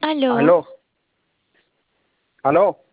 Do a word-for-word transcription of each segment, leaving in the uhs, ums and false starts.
Aló. Aló, aló,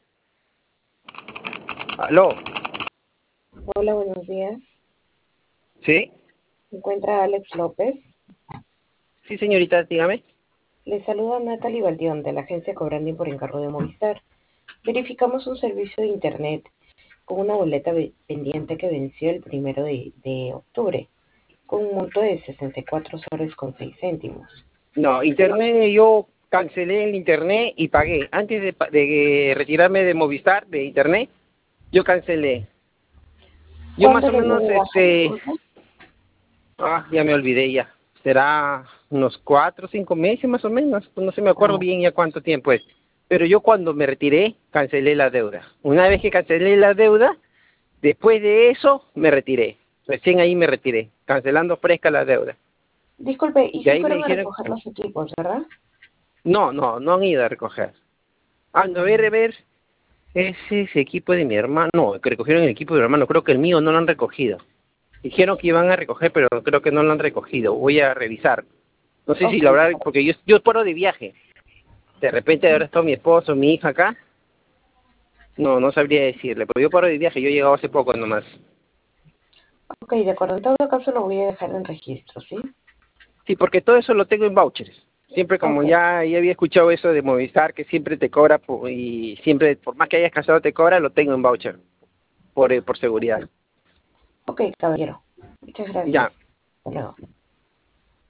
aló. Hola, buenos días. ¿Sí? ¿Se encuentra Alex López? Sí, señorita, dígame. Le saluda Natalie Baldión de la agencia Cobranding por encargo de Movistar. Verificamos un servicio de Internet con una boleta ve- pendiente que venció el primero de, de octubre, con un monto de sesenta y cuatro soles con seis céntimos. No, internet, yo cancelé el internet y pagué. Antes de, pa- de retirarme de Movistar, de internet, yo cancelé. Yo más ¿Cuándo o le dio menos, de baja, este, disculpe? ah, ya me olvidé ya. Será unos cuatro o cinco meses más o menos. No sé, me acuerdo Ah, bien ya cuánto tiempo es. Pero yo cuando me retiré, cancelé la deuda. Una vez que cancelé la deuda, después de eso, me retiré. Recién ahí me retiré, cancelando fresca la deuda. disculpe, y De si ahí me fueron a dijeron, recoger los equipos, ¿verdad? no, no, no han ido a recoger. Ah, no, a ver, a ver, ese es equipo de mi hermano, no, que recogieron el equipo de mi hermano, creo que el mío no lo han recogido. Dijeron que iban a recoger, pero creo que no lo han recogido, voy a revisar. No sé si Ok, lo habrá, porque yo, yo paro de viaje. De repente ahora está mi esposo, mi hija acá. No, no sabría decirle, pero yo paro de viaje, yo he llegado hace poco nomás. ok, de acuerdo. En todo caso lo voy a dejar en registro, ¿sí? Sí, porque todo eso lo tengo en vouchers. Siempre como Ok, ya, ya había escuchado eso de Movistar, que siempre te cobra po- y siempre, por más que hayas cansado, te cobra, lo tengo en voucher, por, eh, por seguridad. ok, caballero. Muchas gracias. Ya, Hasta luego.